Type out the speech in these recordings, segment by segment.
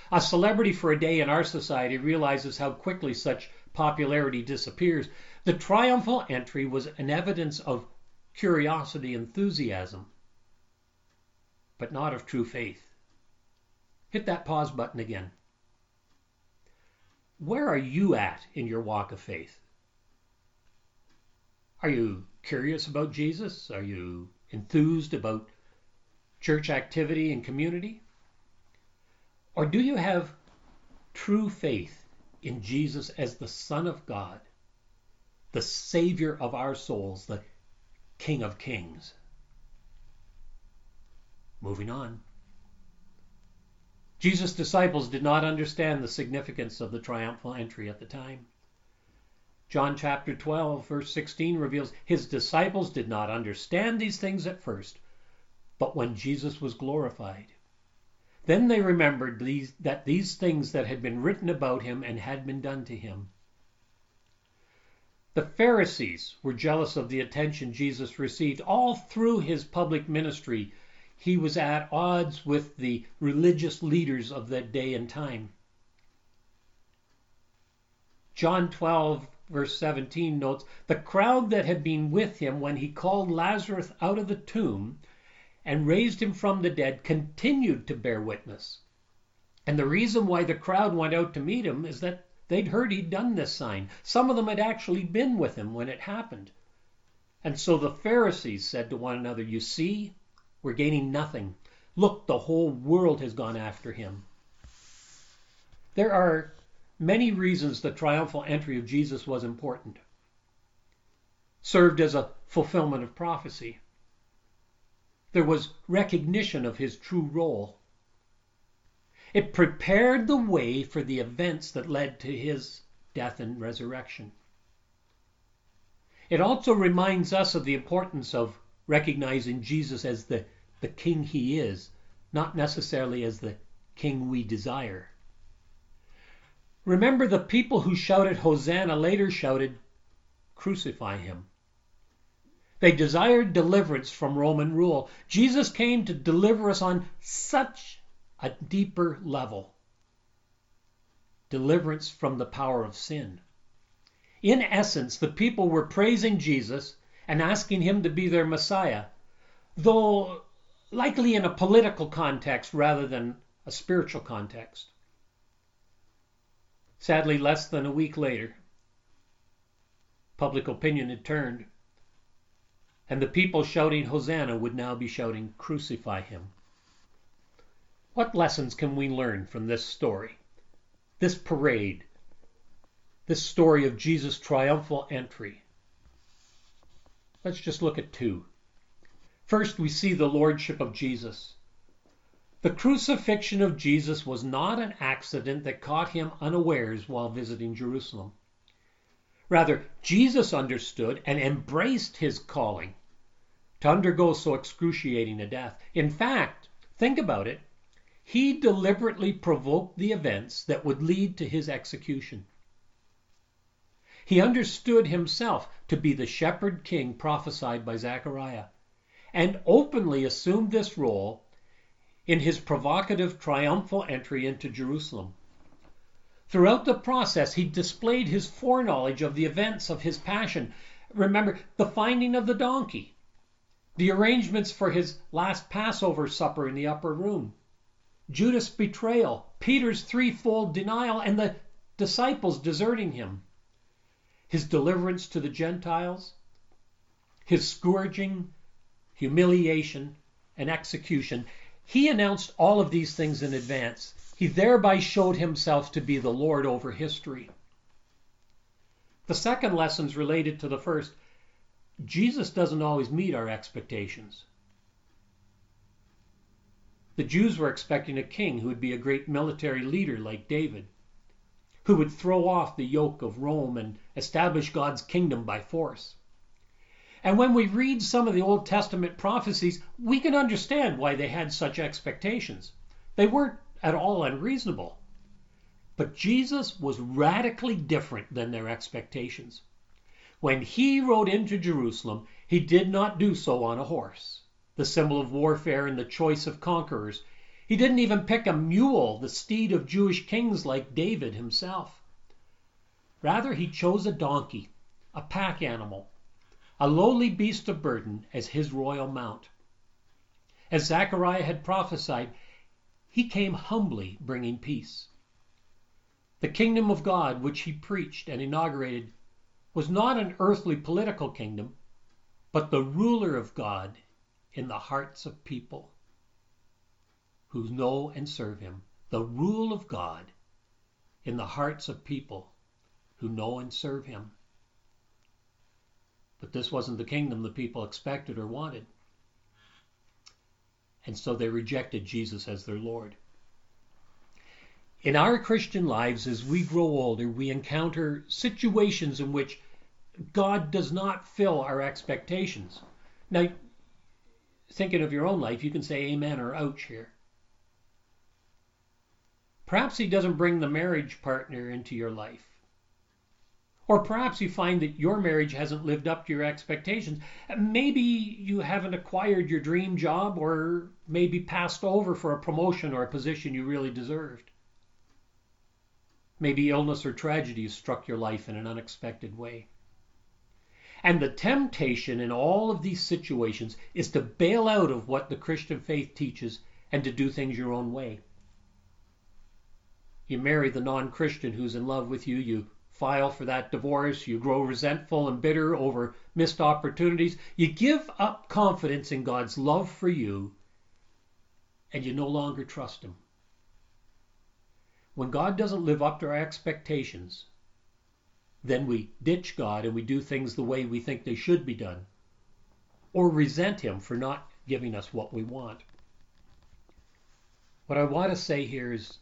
A celebrity for a day in our society realizes how quickly such popularity disappears. The triumphal entry was an evidence of curiosity, enthusiasm, but not of true faith. Hit that pause button again. Where are you at in your walk of faith? Are you curious about Jesus? Are you enthused about church activity and community? Or do you have true faith in Jesus as the Son of God, the Savior of our souls, the King of Kings? Moving on. Jesus' disciples did not understand the significance of the triumphal entry at the time. John chapter 12, verse 16 reveals his disciples did not understand these things at first, but when Jesus was glorified, then they remembered that these things that had been written about him and had been done to him. The Pharisees were jealous of the attention Jesus received. All through his public ministry, he was at odds with the religious leaders of that day and time. John 12, verse 17 notes, the crowd that had been with him when he called Lazarus out of the tomb and raised him from the dead continued to bear witness. And the reason why the crowd went out to meet him is that they'd heard he'd done this sign. Some of them had actually been with him when it happened. And so the Pharisees said to one another, you see, we're gaining nothing. Look, the whole world has gone after him. There are many reasons the triumphal entry of Jesus was important. Served as a fulfillment of prophecy. There was recognition of his true role. It prepared the way for the events that led to his death and resurrection. It also reminds us of the importance of recognizing Jesus as the king he is, not necessarily as the king we desire. Remember, the people who shouted Hosanna later shouted, crucify him. They desired deliverance from Roman rule. Jesus came to deliver us on such a deeper level. Deliverance from the power of sin. In essence, the people were praising Jesus and asking him to be their Messiah, though likely in a political context rather than a spiritual context. Sadly, less than a week later, public opinion had turned, and the people shouting Hosanna would now be shouting, crucify him. What lessons can we learn from this story, this parade, this story of Jesus' triumphal entry? Let's just look at two. First, we see the lordship of Jesus. The crucifixion of Jesus was not an accident that caught him unawares while visiting Jerusalem. Rather, Jesus understood and embraced his calling to undergo so excruciating a death. In fact, think about it, he deliberately provoked the events that would lead to his execution. He understood himself to be the shepherd king prophesied by Zechariah, and openly assumed this role in his provocative triumphal entry into Jerusalem. Throughout the process, he displayed his foreknowledge of the events of his passion. Remember, the finding of the donkey, the arrangements for his last Passover supper in the upper room, Judas' betrayal, Peter's threefold denial, and the disciples deserting him, his deliverance to the Gentiles, his scourging, humiliation, and execution. He announced all of these things in advance. He thereby showed himself to be the Lord over history. The second lesson is related to the first. Jesus doesn't always meet our expectations. The Jews were expecting a king who would be a great military leader like David, who would throw off the yoke of Rome and establish God's kingdom by force. And when we read some of the Old Testament prophecies, we can understand why they had such expectations. They weren't at all unreasonable. But Jesus was radically different than their expectations. When he rode into Jerusalem, he did not do so on a horse, the symbol of warfare and the choice of conquerors. He didn't even pick a mule, the steed of Jewish kings like David himself. Rather, he chose a donkey, a pack animal, a lowly beast of burden as his royal mount. As Zechariah had prophesied, he came humbly bringing peace. The kingdom of God, which he preached and inaugurated, was not an earthly political kingdom, but the ruler of God in the hearts of people who know and serve him. The rule of God in the hearts of people who know and serve him. But this wasn't the kingdom the people expected or wanted. And so they rejected Jesus as their Lord. In our Christian lives, as we grow older, we encounter situations in which God does not fill our expectations. Now, thinking of your own life, you can say amen or ouch here. Perhaps he doesn't bring the marriage partner into your life. Or perhaps you find that your marriage hasn't lived up to your expectations. Maybe you haven't acquired your dream job, or maybe passed over for a promotion or a position you really deserved. Maybe illness or tragedy has struck your life in an unexpected way. And the temptation in all of these situations is to bail out of what the Christian faith teaches and to do things your own way. You marry the non-Christian who's in love with you, you file for that divorce, you grow resentful and bitter over missed opportunities, you give up confidence in God's love for you, and you no longer trust him. When God doesn't live up to our expectations, then we ditch God and we do things the way we think they should be done, or resent him for not giving us what we want. What I want to say here is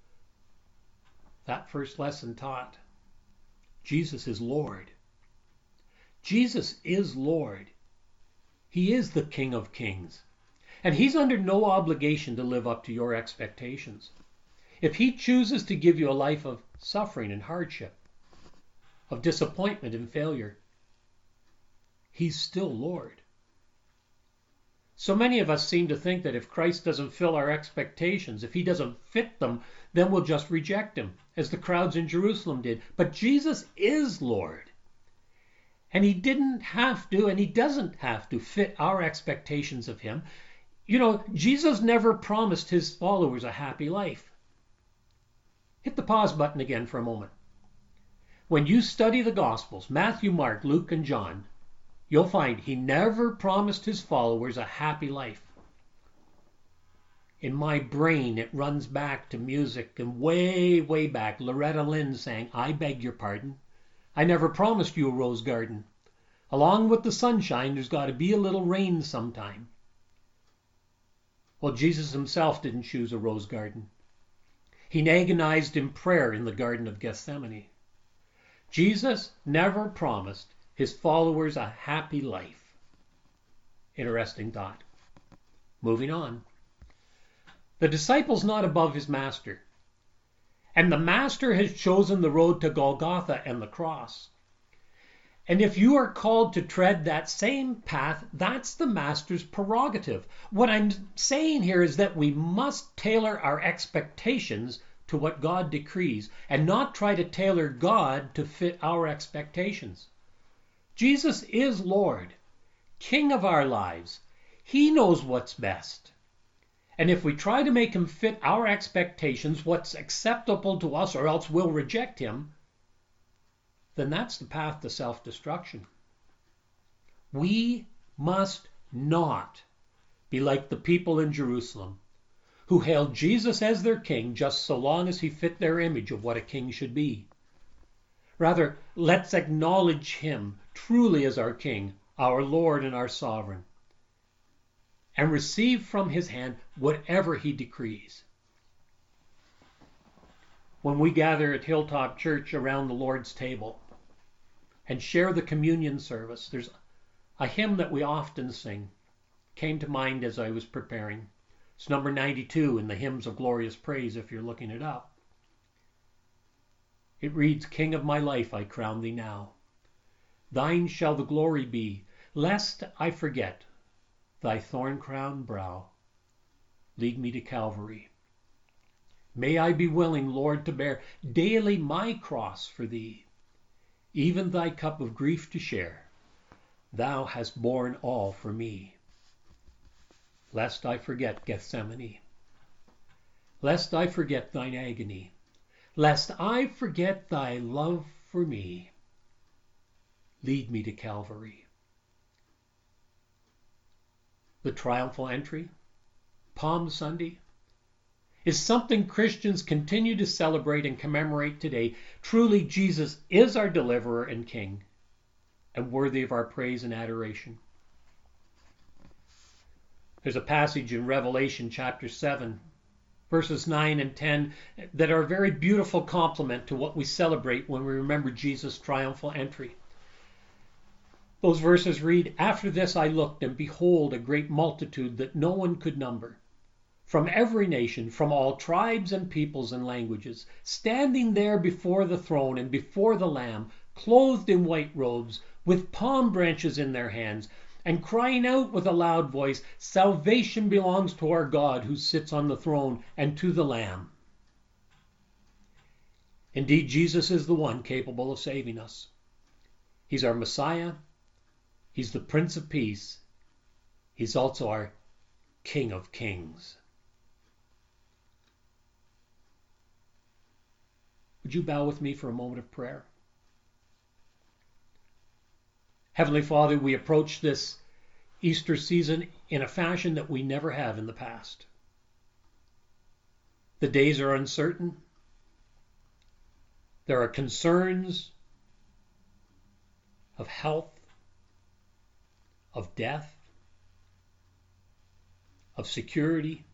that first lesson taught, Jesus is Lord. Jesus is Lord. He is the King of Kings. And he's under no obligation to live up to your expectations. If he chooses to give you a life of suffering and hardship, of disappointment and failure, he's still Lord. So many of us seem to think that if Christ doesn't fill our expectations, if he doesn't fit them, then we'll just reject him, as the crowds in Jerusalem did. But Jesus is Lord. And he didn't have to, and he doesn't have to fit our expectations of him. You know, Jesus never promised his followers a happy life. Hit the pause button again for a moment. When you study the Gospels, Matthew, Mark, Luke, and John, you'll find he never promised his followers a happy life. In my brain, it runs back to music, and way, way back, Loretta Lynn sang, "I beg your pardon. I never promised you a rose garden. Along with the sunshine, there's got to be a little rain sometime." Well, Jesus himself didn't choose a rose garden. He agonized in prayer in the Garden of Gethsemane. Jesus never promised his followers a happy life. Interesting thought. Moving on. The disciple's not above his master. And the master has chosen the road to Golgotha and the cross. And if you are called to tread that same path, that's the master's prerogative. What I'm saying here is that we must tailor our expectations to what God decrees and not try to tailor God to fit our expectations. Jesus is Lord, King of our lives. He knows what's best. And if we try to make him fit our expectations, what's acceptable to us, or else we'll reject him, then that's the path to self-destruction. We must not be like the people in Jerusalem who hailed Jesus as their king just so long as he fit their image of what a king should be. Rather, let's acknowledge him truly as our king, our Lord and our sovereign, and receive from his hand whatever he decrees. When we gather at Hilltop Church around the Lord's table and share the communion service, there's a hymn that we often sing. Came to mind as I was preparing. It's number 92 in the Hymns of Glorious Praise if you're looking it up. It reads, "King of my life, I crown thee now. Thine shall the glory be, lest I forget thy thorn-crowned brow. lead me to Calvary. May I be willing, Lord, to bear daily my cross for thee, even thy cup of grief to share. Thou hast borne all for me. Lest I forget Gethsemane, lest I forget thine agony, lest I forget thy love for me, lead me to Calvary. The triumphal entry, Palm Sunday, is something Christians continue to celebrate and commemorate today. Truly, Jesus is our deliverer and King, and worthy of our praise and adoration. There's a passage in Revelation chapter 7, verses 9 and 10, that are a very beautiful complement to what we celebrate when we remember Jesus' triumphal entry. Those verses read, "After this I looked, and behold, a great multitude that no one could number, from every nation, from all tribes and peoples and languages, standing there before the throne and before the Lamb, clothed in white robes, with palm branches in their hands, and crying out with a loud voice, 'Salvation belongs to our God who sits on the throne and to the Lamb.'" Indeed, Jesus is the one capable of saving us. He's our Messiah. He's the Prince of Peace. He's also our King of Kings. Would you bow with me for a moment of prayer? Heavenly Father, we approach this Easter season in a fashion that we never have in the past. The days are uncertain. There are concerns of health, of death, of security,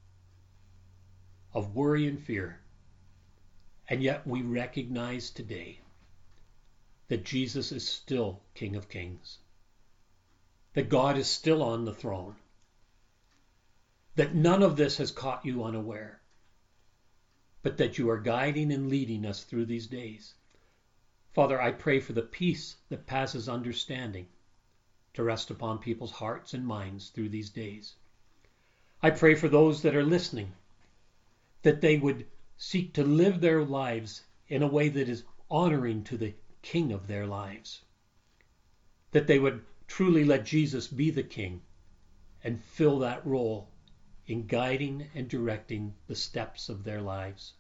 of worry and fear. And yet we recognize today that Jesus is still King of Kings, that God is still on the throne, that none of this has caught you unaware, but that you are guiding and leading us through these days. Father, I pray for the peace that passes understanding to rest upon people's hearts and minds through these days. I pray for those that are listening, that they would seek to live their lives in a way that is honoring to the King of their lives, that they would truly let Jesus be the King and fill that role in guiding and directing the steps of their lives.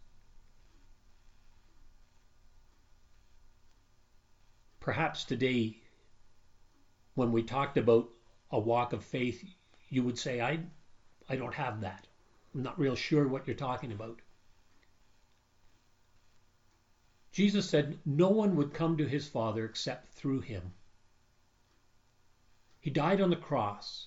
Perhaps today, when we talked about a walk of faith, you would say, I don't have that. I'm not real sure what you're talking about. Jesus said no one would come to his Father except through him. He died on the cross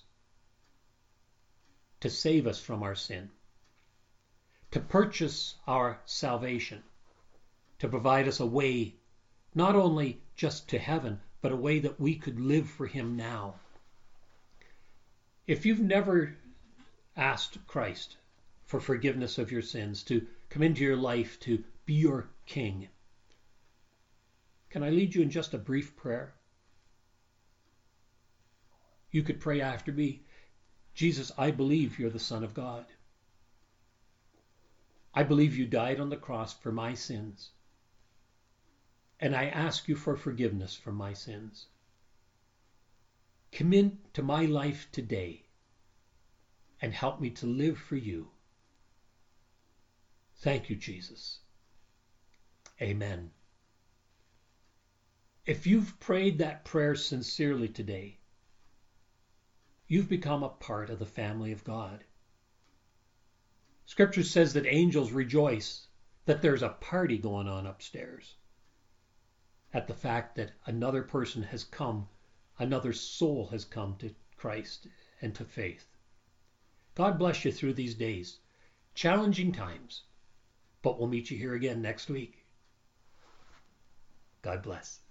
to save us from our sin, to purchase our salvation, to provide us a way not only just to heaven, but a way that we could live for him now. If you've never asked Christ for forgiveness of your sins, to come into your life, to be your King, can I lead you in just a brief prayer? You could pray after me. Jesus, I believe you're the Son of God. I believe you died on the cross for my sins. And I ask you for forgiveness for my sins. Come into my life today and help me to live for you. Thank you, Jesus. Amen. If you've prayed that prayer sincerely today, you've become a part of the family of God. Scripture says that angels rejoice that there's a party going on upstairs at the fact that another person has come, another soul has come to Christ and to faith. God bless you through these days. Challenging times, but we'll meet you here again next week. God bless.